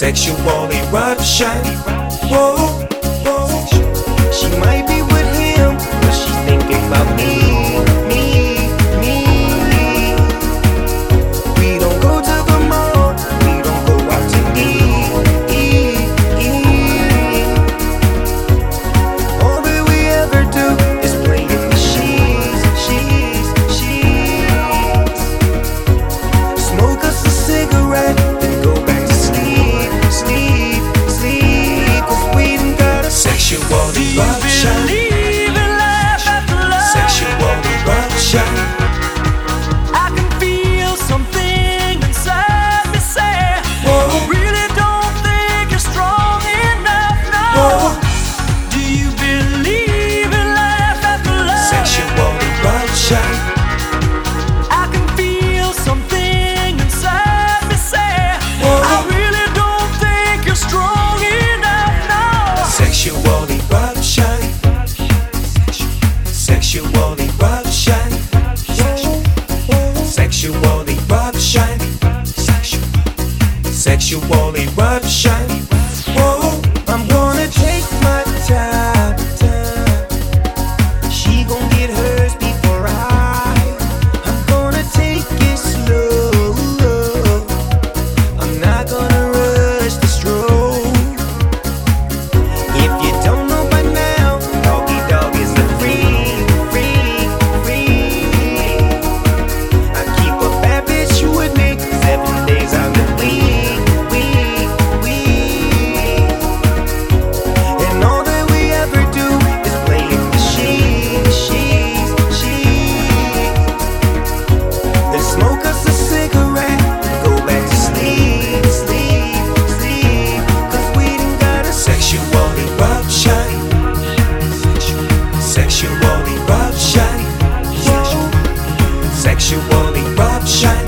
Sexual eruption. Whoa, whoa. She might be with him, but she's thinking about me. We don't go to the mall, we don't go out to eat. All that we ever do is play in the sheets. Smoke us a cigarette, then go back to sleep. 'Cause we done got a sexual eruption. Believe in life after love. Sexual eruption. I can feel something inside me say, I really don't think you're strong enough now. Whoa. Do you believe in life after love? Sexual eruption. I can feel something inside me say, I really don't think you're strong enough now. Sexual eruption. Sexual eruption. Sexual eruption. Sexual eruption. Whoa. I'm gonna take my time. She gon' get hers before I'm gonna take it slow. I'm not gonna rush the stroke. If you don't know by now, Doggy Dog is the free. I keep a bad bitch with me 7 days out of the week. And all that we ever do is play in the sheets. Then smoke us a cigarette, go back to sleep. 'Cause we done got a sexual eruption. Sexual eruption. Sexual eruption.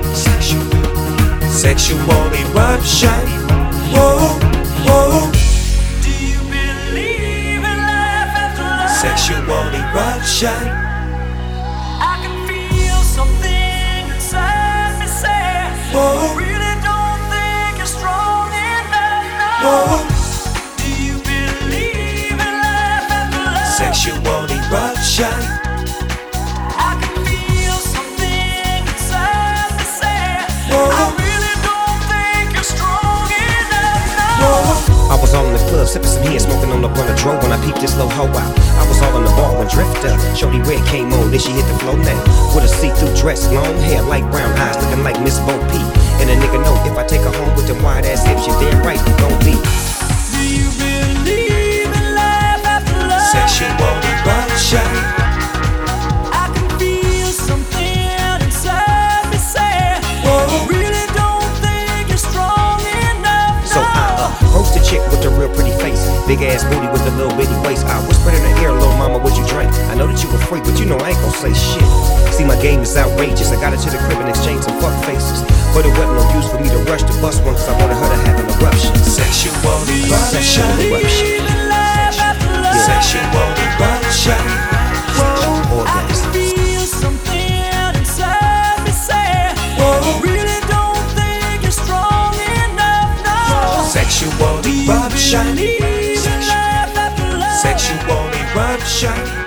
Sexual eruption. Whoa, whoa. Do you believe in life after love? Sexual eruption. I can feel something inside me say, Whoa. I really don't think you're strong enough now. Whoa. Do you believe in life after love? Sexual eruption. I can feel something inside me say, Whoa. I really don't think you're strong enough now. I was all in the club, sipping some here, smoking on the blunt of dro when I peeped this little hoe out. I was all in the bar when Drifter, Shorty Red came on, then she hit the floor now. With a see-through dress, long hair, light brown eyes, looking like Miss Bo Peep. And a nigga know if I take her home with them wide ass hips, you're damn right you gon' be. Do you believe in life after love? Sexual eruption. I can feel something inside me say, I really don't think you're strong enough now. So roast a chick with a real pretty face, big ass booty with a little bitty waist. I whispered in her ear, little mama, what you drink? I know that you a freak, but you know I ain't gon' say shit. See, my game is outrageous. I got her to the crib and exchanged some fuck faces, but it wasn't no use for me to rush the bus one, 'cause I wanted her to have an eruption. Sexual eruption. Sexual eruption. Believe in life after love. Sexual eruption. I can feel something inside me say, I really don't think you're strong enough now. Sexual eruption. Believe in life after love. Sexual eruption.